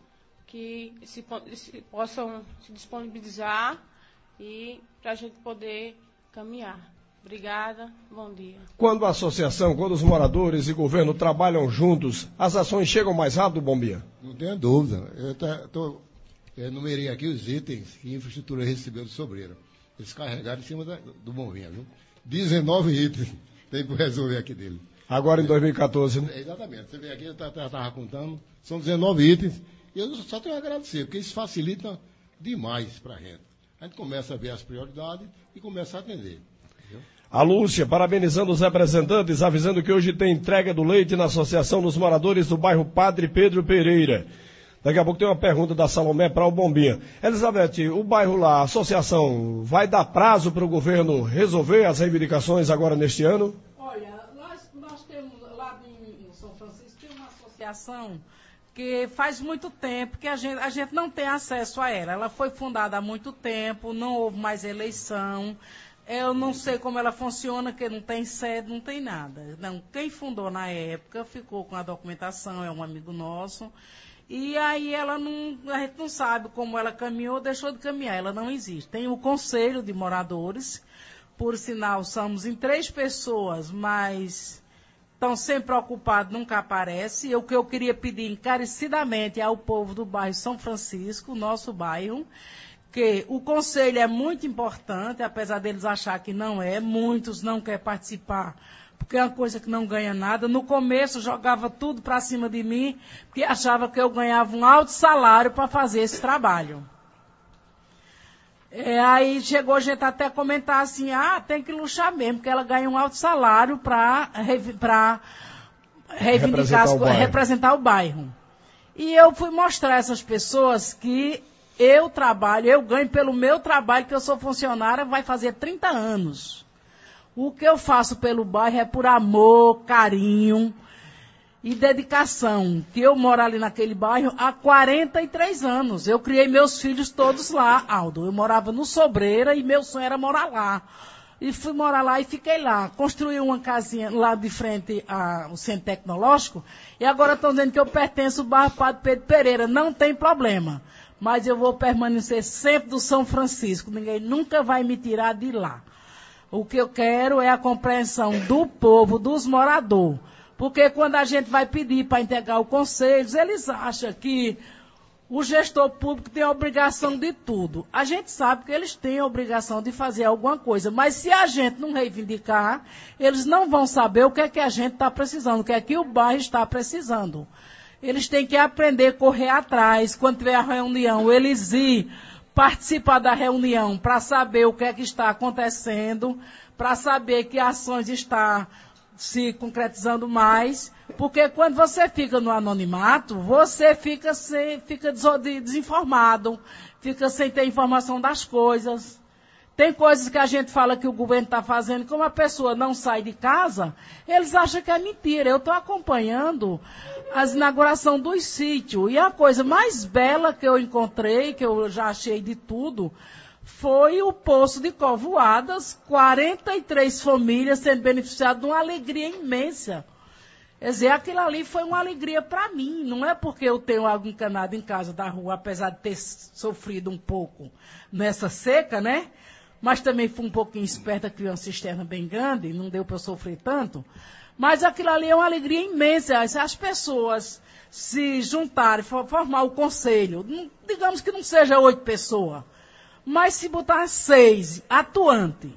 que possam se disponibilizar e para a gente poder caminhar. Obrigada, bom dia. Quando a associação, quando os moradores e governo trabalham juntos, as ações chegam mais rápido, Bombinha? Não tenha dúvida. Eu enumerei aqui os itens que a infraestrutura recebeu do Sobreira. Eles carregaram em cima do Bombinha, viu? 19 itens tem para resolver aqui dele. Agora em 2014, né? Exatamente. Você vê aqui, eu estava contando, são 19 itens. E eu só tenho a agradecer, porque isso facilita demais para a gente. A gente começa a ver as prioridades e começa a atender. Entendeu? A Lúcia, parabenizando os representantes, avisando que hoje tem entrega do leite na Associação dos Moradores do bairro Padre Pedro Pereira. Daqui a pouco tem uma pergunta da Salomé para o Bombinha. Elizabeth, o bairro lá, a associação, vai dar prazo para o governo resolver as reivindicações agora neste ano? Olha, nós temos lá em São Francisco, tem uma associação que faz muito tempo que a gente não tem acesso a ela. Ela foi fundada há muito tempo, não houve mais eleição. Eu não sei como ela funciona, que não tem sede, não tem nada. Não, quem fundou na época ficou com a documentação, é um amigo nosso. E aí a gente não sabe como ela caminhou ou deixou de caminhar, ela não existe. Tem o Conselho de Moradores, por sinal, somos em 3 pessoas, mas estão sempre ocupados, nunca aparece. O que eu queria pedir encarecidamente ao povo do bairro São Francisco, nosso bairro, que o conselho é muito importante, apesar deles achar que não é, muitos não querem participar, porque é uma coisa que não ganha nada. No começo jogava tudo para cima de mim, porque achava que eu ganhava um alto salário para fazer esse trabalho. Aí chegou a gente até comentar assim, tem que luxar mesmo, porque ela ganha um alto salário para representar o bairro. E eu fui mostrar a essas pessoas que eu ganho pelo meu trabalho, que eu sou funcionária, vai fazer 30 anos. O que eu faço pelo bairro é por amor, carinho e dedicação. Que eu moro ali naquele bairro há 43 anos. Eu criei meus filhos todos lá, Aldo. Eu morava no Sobreira e meu sonho era morar lá. E fui morar lá e fiquei lá. Construí uma casinha lá de frente ao Centro Tecnológico. E agora estão dizendo que eu pertenço ao bairro Padre Pedro Pereira. Não tem problema. Mas eu vou permanecer sempre do São Francisco. Ninguém nunca vai me tirar de lá. O que eu quero é a compreensão do povo, dos moradores. Porque quando a gente vai pedir para integrar o conselho, eles acham que o gestor público tem a obrigação de tudo. A gente sabe que eles têm a obrigação de fazer alguma coisa. Mas se a gente não reivindicar, eles não vão saber o que é que a gente está precisando, o que é que o bairro está precisando. Eles têm que aprender a correr atrás. Quando tiver a reunião, eles ir participar da reunião para saber o que é que está acontecendo, para saber que ações estão se concretizando mais, porque quando você fica no anonimato, você fica desinformado, fica sem ter informação das coisas. Tem coisas que a gente fala que o governo está fazendo, como a pessoa não sai de casa, eles acham que é mentira. Eu estou acompanhando a inauguração dos sítios, e a coisa mais bela que eu encontrei, que eu já achei de tudo, foi o Poço de Covoadas, 43 famílias sendo beneficiadas de uma alegria imensa. Quer dizer, aquilo ali foi uma alegria para mim, não é porque eu tenho água encanada em casa da rua, apesar de ter sofrido um pouco nessa seca, né? Mas também fui um pouquinho esperta, criei uma cisterna bem grande, não deu para eu sofrer tanto. Mas aquilo ali é uma alegria imensa. As pessoas se juntarem, formar o conselho, digamos que não seja 8 pessoas, mas se botar 6 atuantes,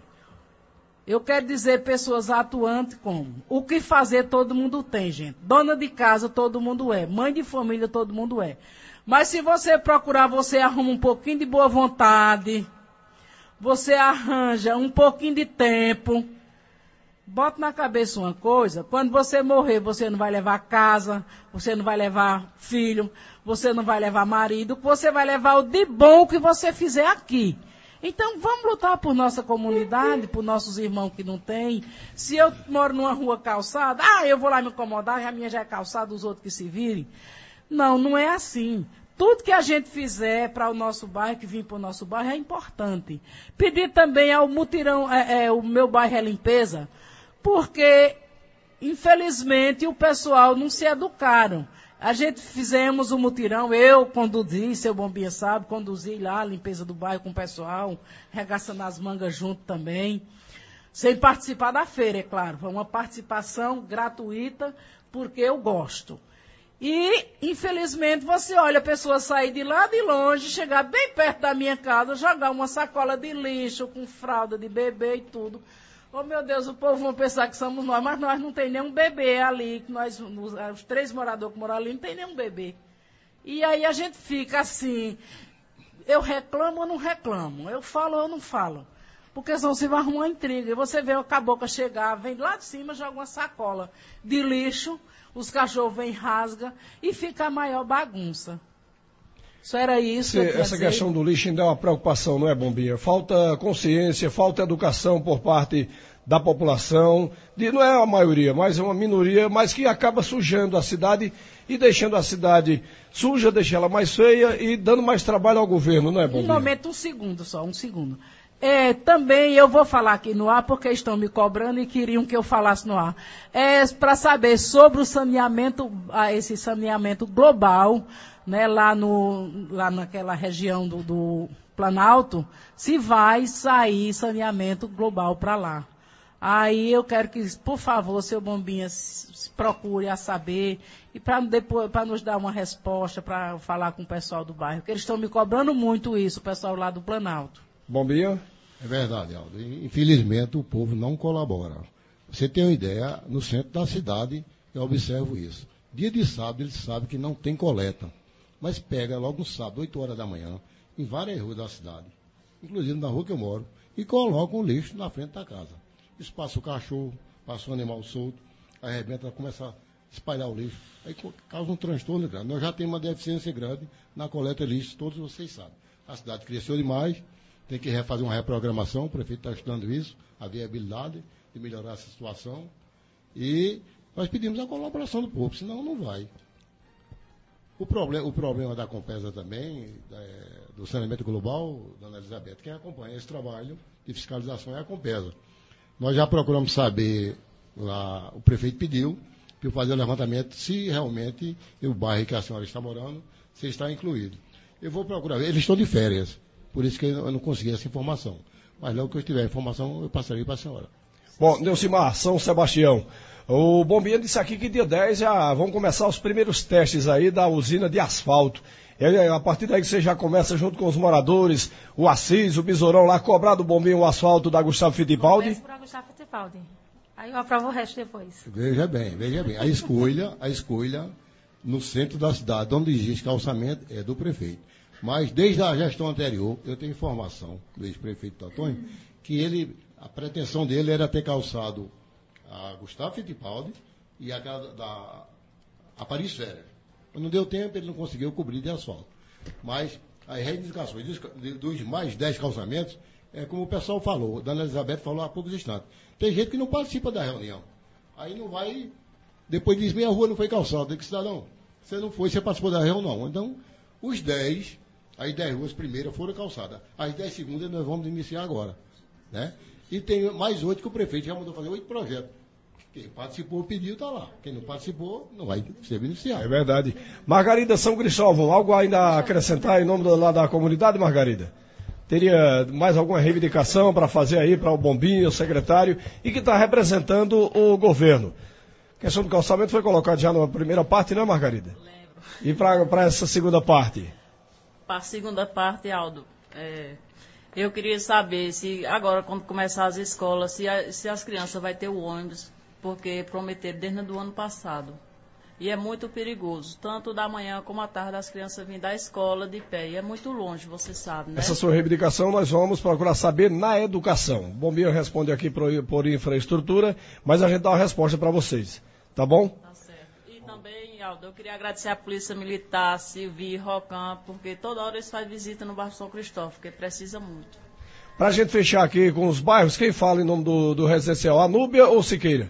eu quero dizer pessoas atuantes como? O que fazer todo mundo tem, gente. Dona de casa todo mundo é. Mãe de família todo mundo é. Mas se você procurar, você arruma um pouquinho de boa vontade, você arranja um pouquinho de tempo. Bota na cabeça uma coisa, quando você morrer, você não vai levar casa, você não vai levar filho, você não vai levar marido, você vai levar o de bom que você fizer aqui. Então, vamos lutar por nossa comunidade, por nossos irmãos que não têm. Se eu moro numa rua calçada, eu vou lá me incomodar, a minha já é calçada, os outros que se virem. Não, não é assim. Tudo que a gente fizer para o nosso bairro, que vem para o nosso bairro, é importante. Pedir também ao mutirão, o meu bairro é limpeza, porque, infelizmente, o pessoal não se educaram. A gente fizemos um mutirão, eu conduzi, seu Bombinha sabe, conduzi lá a limpeza do bairro com o pessoal, regaçando as mangas junto também, sem participar da feira, é claro. Foi uma participação gratuita, porque eu gosto. E, infelizmente, você olha a pessoa sair de lá de longe, chegar bem perto da minha casa, jogar uma sacola de lixo com fralda de bebê e tudo. Oh, meu Deus, o povo vai pensar que somos nós, mas nós não tem nenhum bebê ali, que nós, os 3 moradores que moram ali, não tem nenhum bebê. E aí a gente fica assim, eu reclamo ou não reclamo, eu falo ou não falo. Porque senão você vai arrumar uma intriga. E você vê a cabocla chegar, vem lá de cima, joga uma sacola de lixo, os cachorros vêm, rasga e fica a maior bagunça. Só era isso. Essa questão do lixo ainda é uma preocupação, não é, Bombinha? Falta consciência, falta educação por parte da população, não é a maioria, mas é uma minoria, mas que acaba sujando a cidade e deixando a cidade suja, deixando ela mais feia e dando mais trabalho ao governo, não é, Bombinha? Um momento, um segundo. Também eu vou falar aqui no ar, porque estão me cobrando e queriam que eu falasse no ar. Para saber sobre o saneamento, esse saneamento global, né, lá naquela região do Planalto, se vai sair saneamento global para lá. Aí eu quero que, por favor, seu Bombinha, procure a saber e para nos dar uma resposta, para falar com o pessoal do bairro, porque eles estão me cobrando muito isso, o pessoal lá do Planalto. Bombinha? É verdade, Aldo. Infelizmente o povo não colabora. Você tem uma ideia, no centro da cidade, eu observo isso. Dia de sábado, eles sabem que não tem coleta. Mas pega logo no sábado, 8 horas da manhã, em várias ruas da cidade, inclusive na rua que eu moro, e coloca o lixo na frente da casa. Isso passa o cachorro, passa o animal solto, arrebenta, começa a espalhar o lixo. Aí causa um transtorno grande. Nós já temos uma deficiência grande na coleta de lixo, todos vocês sabem. A cidade cresceu demais, tem que fazer uma reprogramação, o prefeito está estudando isso, a viabilidade de melhorar essa situação. E nós pedimos a colaboração do povo, senão não vai. O problema da Compesa também, do saneamento global, dona Elizabeth, quem acompanha esse trabalho de fiscalização é a Compesa. Nós já procuramos saber, o prefeito pediu, para eu fazer o levantamento, se realmente o bairro que a senhora está morando, se está incluído. Eu vou procurar ver, eles estão de férias, por isso que eu não consegui essa informação. Mas logo que eu tiver a informação, eu passarei para a senhora. Bom, Neucimar, São Sebastião. O Bombinha disse aqui que dia 10 já vão começar os primeiros testes aí da usina de asfalto. A partir daí que você já começa junto com os moradores, o Assis, o Besourão lá, cobrar do Bombinha o asfalto da Gustavo Fittipaldi. Começo para Gustavo Fittipaldi. Aí eu aprovo o resto depois. Veja bem. A escolha no centro da cidade, onde existe calçamento, é do prefeito. Mas desde a gestão anterior, eu tenho informação do ex-prefeito Totonho, que a pretensão dele era ter calçado a Gustavo Fittipaldi e a Paris Férias. Não deu tempo, ele não conseguiu cobrir de asfalto. Mas as reivindicações dos mais 10 calçamentos, como o pessoal falou, a dona Elizabeth falou há poucos instantes. Tem gente que não participa da reunião. Aí não vai, depois diz, minha rua não foi calçada. Tem que cidadão, você não foi, você participou da reunião, não. Então, os 10, as 10 ruas primeiras foram calçadas. As 10 segundas nós vamos iniciar agora. Né? E tem mais 8 que o prefeito já mandou fazer 8 projetos. Quem participou, pediu, está lá. Quem não participou, não vai ser beneficiado. É verdade. Margarida São Cristóvão, algo ainda a acrescentar em nome lá da comunidade, Margarida? Teria mais alguma reivindicação para fazer aí para o Bombinha, o secretário, e que está representando o governo? A questão do calçamento foi colocada já na primeira parte, não é, Margarida? Lembro. E para essa segunda parte? Para a segunda parte, Aldo, eu queria saber se agora, quando começar as escolas, se as crianças vão ter o ônibus, porque prometeram desde o ano passado. E é muito perigoso, tanto da manhã como à tarde, as crianças vêm da escola de pé. E é muito longe, você sabe, né? Essa sua reivindicação nós vamos procurar saber na educação. O Bombinha responde aqui por infraestrutura, mas a gente dá uma resposta para vocês. Tá bom? Tá certo. E também, Aldo, eu queria agradecer à Polícia Militar, Silvi, Rocan, porque toda hora eles fazem visita no bairro São Cristóvão, porque precisa muito. Para a gente fechar aqui com os bairros, quem fala em nome do residencial? Anúbia ou Siqueira?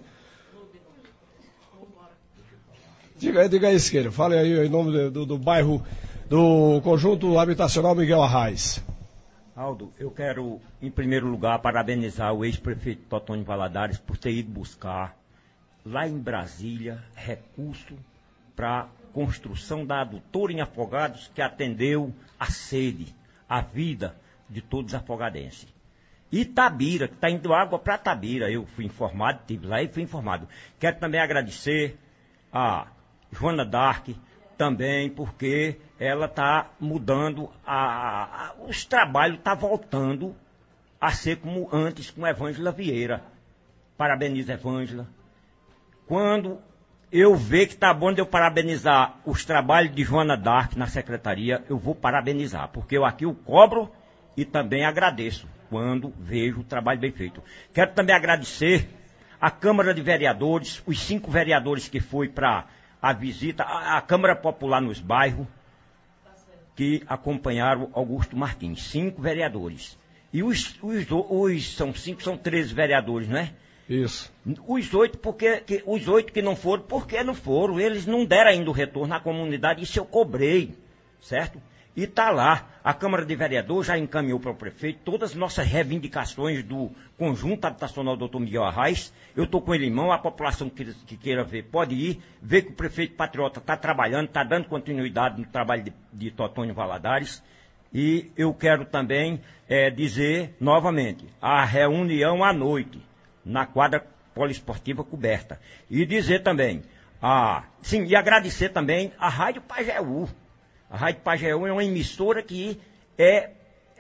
Diga aí, Siqueira. Fale aí em nome do bairro do Conjunto Habitacional Miguel Arraes. Aldo, eu quero, em primeiro lugar, parabenizar o ex-prefeito Totonho Valadares por ter ido buscar lá em Brasília recurso para construção da adutora em Afogados que atendeu a sede, a vida de todos os afogadenses. E Tabira, que está indo água para Tabira, eu fui informado, estive lá e fui informado. Quero também agradecer a Joana Dark, também porque ela está mudando, os trabalhos estão voltando a ser como antes com Evângela Vieira. Parabenizo, Evângela. Quando eu ver que está bom de eu parabenizar os trabalhos de Joana Dark na secretaria, eu vou parabenizar, porque eu aqui o cobro e também agradeço quando vejo o trabalho bem feito. Quero também agradecer a Câmara de Vereadores, os 5 vereadores que foi para a visita, a Câmara Popular nos bairros, que acompanharam Augusto Martins. 5 vereadores. E são 5, são 13 vereadores, não é? Isso. Os 8 que não foram, porque não foram? Eles não deram ainda o retorno à comunidade, isso eu cobrei, certo? E está lá, a Câmara de Vereadores já encaminhou para o prefeito todas as nossas reivindicações do Conjunto Habitacional Dr. Miguel Arraes. Eu estou com ele em mão, a população que queira ver pode ir, ver que o prefeito patriota está trabalhando, está dando continuidade no trabalho de Totônio Valadares. E eu quero também dizer novamente, a reunião à noite, na quadra poliesportiva coberta. E dizer também, e agradecer também a Rádio Pajeú. A Rádio Pajeú é uma emissora que é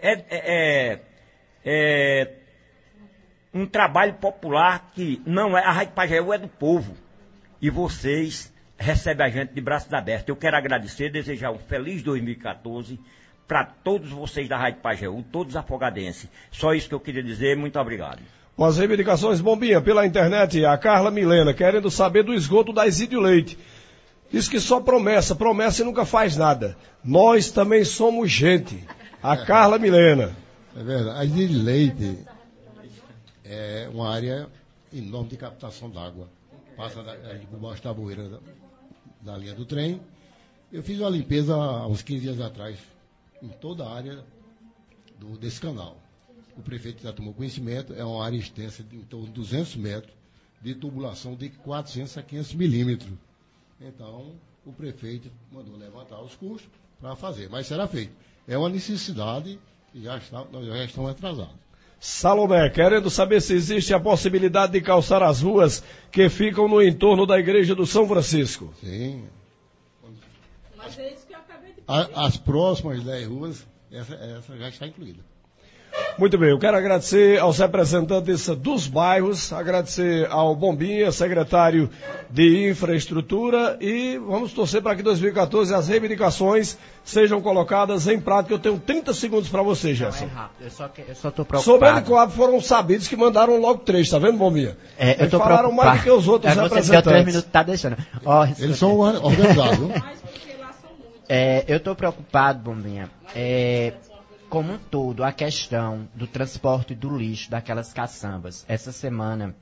um trabalho popular que não é. A Rádio Pajeú é do povo. E vocês recebem a gente de braços abertos. Eu quero agradecer, desejar um feliz 2014 para todos vocês da Rádio Pajeú, todos afogadenses. Só isso que eu queria dizer. Muito obrigado. Com as reivindicações, Bombinha, pela internet, a Carla Milena, querendo saber do esgoto da Isídio Leite. Diz que só promessa e nunca faz nada. Nós também somos gente. A Carla Milena. É verdade. A Isídio Leite é uma área enorme de captação d'água. Passa por baixo da bueira da linha do trem. Eu fiz uma limpeza há uns 15 dias atrás em toda a área desse canal. O prefeito já tomou conhecimento, é uma área extensa de em torno de 200 metros, de tubulação de 400 a 500 milímetros. Então, o prefeito mandou levantar os custos para fazer, mas será feito. É uma necessidade e nós já estamos atrasados. Salomé, querendo saber se existe a possibilidade de calçar as ruas que ficam no entorno da igreja do São Francisco. Sim. Mas é isso que eu acabei de pedir. As próximas 10 ruas, essa já está incluída. Muito bem, eu quero agradecer aos representantes dos bairros, agradecer ao Bombinha, secretário de Infraestrutura, e vamos torcer para que em 2014 as reivindicações sejam colocadas em prática. Eu tenho 30 segundos para você, Gerson. Não, é rápido, eu só estou preocupado. Sobre ele, claro, foram sabidos que mandaram logo 3, tá vendo, Bombinha? Eu estou falaram preocupado. mais do que os outros representantes. Você 3 minutos, tá deixando. Eles são organizados, viu? Eu estou preocupado, Bombinha. Como um todo, a questão do transporte do lixo daquelas caçambas. Essa semana,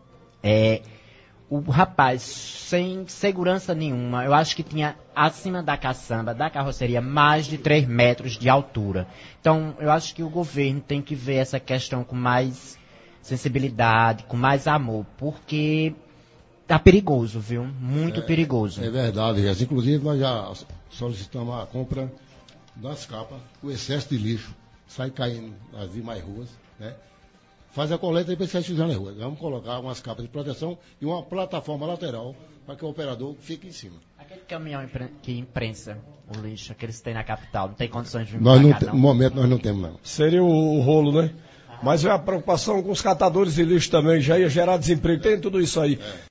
o rapaz, sem segurança nenhuma, eu acho que tinha acima da caçamba, da carroceria, mais de 3 metros de altura. Então, eu acho que o governo tem que ver essa questão com mais sensibilidade, com mais amor, porque tá perigoso, viu? Muito perigoso. É verdade, Jess. Inclusive, nós já solicitamos a compra das capas, o excesso de lixo sai caindo nas demais ruas, né? Faz a coleta e depois sai usando na rua. Vamos colocar umas capas de proteção e uma plataforma lateral para que o operador fique em cima. Aquele caminhão que imprensa o lixo, aqueles que tem na capital, não tem condições de vir nós pra cá, não. No momento nós não temos, não. Seria o rolo, né? Mas é a preocupação com os catadores de lixo também, já ia gerar desemprego, tem tudo isso aí.